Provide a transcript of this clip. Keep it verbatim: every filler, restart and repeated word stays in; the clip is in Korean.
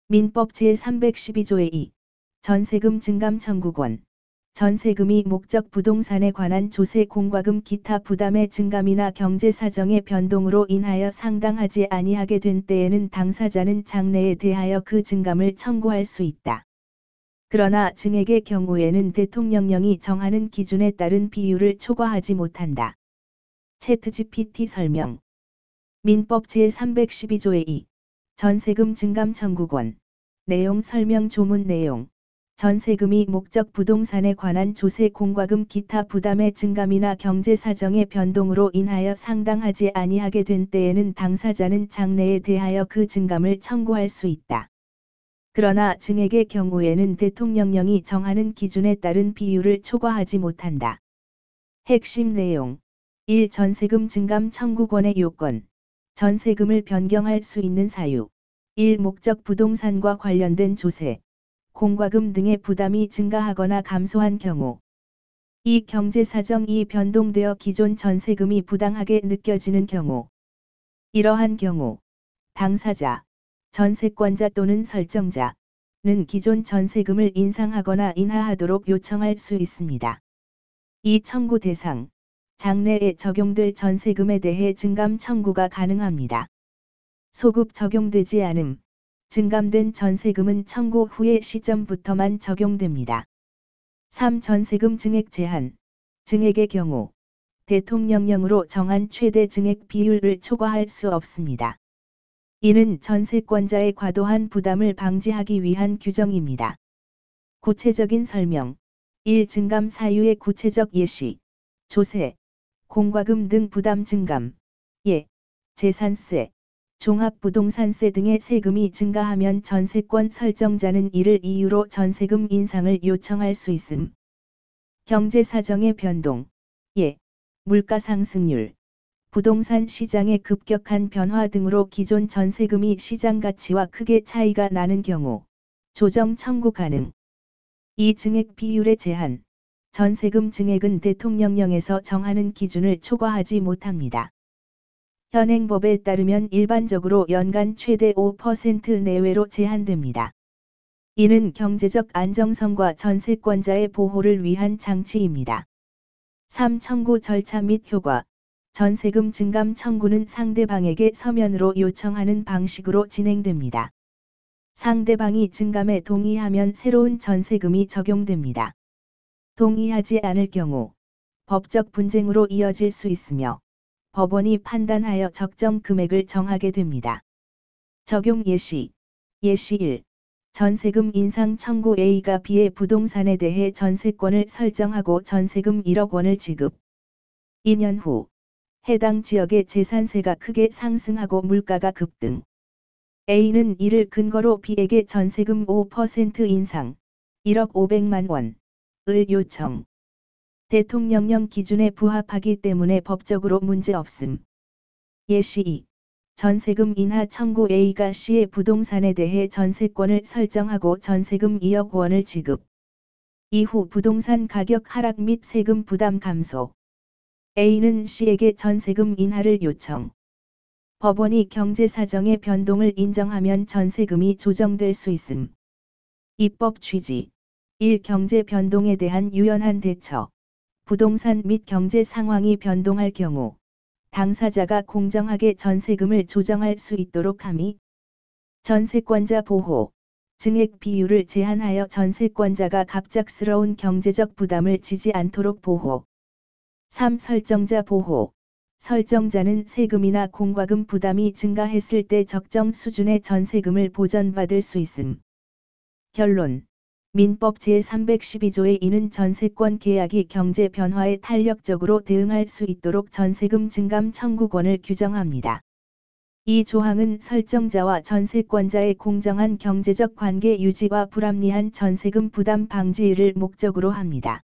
민법 제삼백십이 조의 이. 전세금 증감 청구권. 전세금이 목적 부동산에 관한 조세 공과금 기타 부담의 증감이나 경제 사정의 변동으로 인하여 상당하지 아니하게 된 때에는 당사자는 장래에 대하여 그 증감을 청구할 수 있다. 그러나 증액의 경우에는 대통령령이 정하는 기준에 따른 비율을 초과하지 못한다. 챗지피티 설명. 민법 제삼백십이 조의 이. 전세금 증감 청구권. 내용 설명 조문 내용. 전세금이 목적 부동산에 관한 조세 공과금 기타 부담의 증감이나 경제 사정의 변동으로 인하여 상당하지 아니하게 된 때에는 당사자는 장래에 대하여 그 증감을 청구할 수 있다. 그러나 증액의 경우에는 대통령령이 정하는 기준에 따른 비율을 초과하지 못한다. 핵심 내용. 일. 전세금 증감 청구권의 요건. 전세금을 변경할 수 있는 사유. 일. 목적 부동산과 관련된 조세, 공과금 등의 부담이 증가하거나 감소한 경우. 이. 경제사정이 변동되어 기존 전세금이 부당하게 느껴지는 경우. 이러한 경우 당사자, 전세권자 또는 설정자는 기존 전세금을 인상하거나 인하하도록 요청할 수 있습니다. 이. 청구 대상. 장래에 적용될 전세금에 대해 증감 청구가 가능합니다. 소급 적용되지 않음. 증감된 전세금은 청구 후의 시점부터만 적용됩니다. 삼. 전세금 증액 제한. 증액의 경우 대통령령으로 정한 최대 증액 비율을 초과할 수 없습니다. 이는 전세권자의 과도한 부담을 방지하기 위한 규정입니다. 구체적인 설명. 일. 증감 사유의 구체적 예시. 조세, 공과금 등 부담 증감. 예. 재산세, 종합부동산세 등의 세금이 증가하면 전세권 설정자는 이를 이유로 전세금 인상을 요청할 수 있음. 경제사정의 변동. 예. 물가 상승률, 부동산 시장의 급격한 변화 등으로 기존 전세금이 시장 가치와 크게 차이가 나는 경우 조정 청구 가능. 이. 증액 비율의 제한. 전세금 증액은 대통령령에서 정하는 기준을 초과하지 못합니다. 현행법에 따르면 일반적으로 연간 최대 오 퍼센트 내외로 제한됩니다. 이는 경제적 안정성과 전세권자의 보호를 위한 장치입니다. 삼. 청구 절차 및 효과. 전세금 증감 청구는 상대방에게 서면으로 요청하는 방식으로 진행됩니다. 상대방이 증감에 동의하면 새로운 전세금이 적용됩니다. 동의하지 않을 경우 법적 분쟁으로 이어질 수 있으며 법원이 판단하여 적정 금액을 정하게 됩니다. 적용 예시. 예시 일. 전세금 인상 청구 A가 B의 부동산에 대해 전세권을 설정하고 전세금 일억 원을 지급. 이 년 후 해당 지역의 재산세가 크게 상승하고 물가가 급등. A는 이를 근거로 B에게 전세금 오 퍼센트 인상 일억 오백만 원을 요청. 대통령령 기준에 부합하기 때문에 법적으로 문제 없음. 예시 이. 전세금 인하 청구 A가 C의 부동산에 대해 전세권을 설정하고 전세금 이억 원을 지급. 이후 부동산 가격 하락 및 세금 부담 감소. A는 C에게 전세금 인하를 요청. 법원이 경제사정의 변동을 인정하면 전세금이 조정될 수 있음. 입법 취지. 일. 경제 변동에 대한 유연한 대처. 부동산 및 경제 상황이 변동할 경우 당사자가 공정하게 전세금을 조정할 수 있도록 함이. 전세권자 보호. 증액 비율을 제한하여 전세권자가 갑작스러운 경제적 부담을 지지 않도록 보호. 삼. 설정자 보호. 설정자는 세금이나 공과금 부담이 증가했을 때 적정 수준의 전세금을 보전받을 수 있음. 결론. 민법 제삼백십이 조의 이는 전세권 계약이 경제 변화에 탄력적으로 대응할 수 있도록 전세금 증감 청구권을 규정합니다. 이 조항은 설정자와 전세권자의 공정한 경제적 관계 유지와 불합리한 전세금 부담 방지를 목적으로 합니다.